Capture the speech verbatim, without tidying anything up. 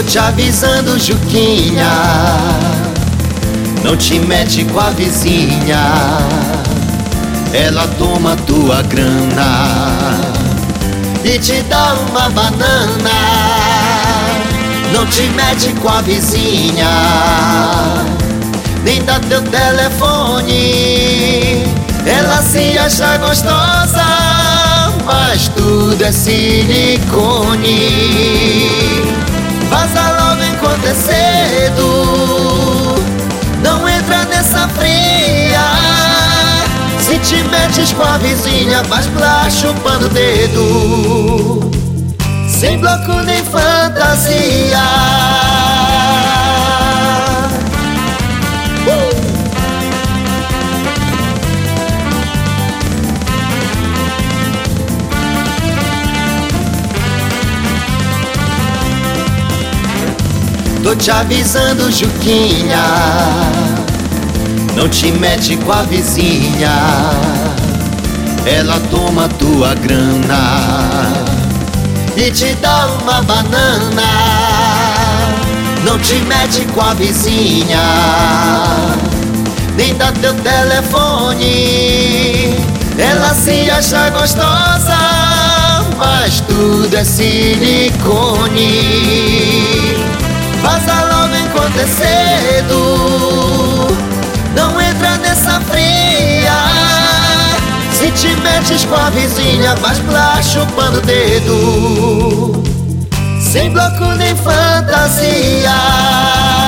te avisando, Juquinha, não te mete com a vizinha, ela toma tua grana e te dá uma banana. Não te mete com a vizinha, nem dá teu telefone. Ela se acha gostosa, mas tudo é silicone. Vaza logo enquanto é cedo, não entra nessa fria. Se te metes com a vizinha, vais pra chupando o dedo, sem bloco nem fantasia. uh! Tô te avisando, Juquinha, não te mete com a vizinha, ela toma tua grana e te dá uma banana. Não te mete com a vizinha, nem dá teu telefone. Ela se acha gostosa, mas tudo é silicone. Vaza logo enquanto é cedo, não entra nessa fria. Se te metes com a vizinha, vais pra chupando o dedo, sem bloco nem fantasia.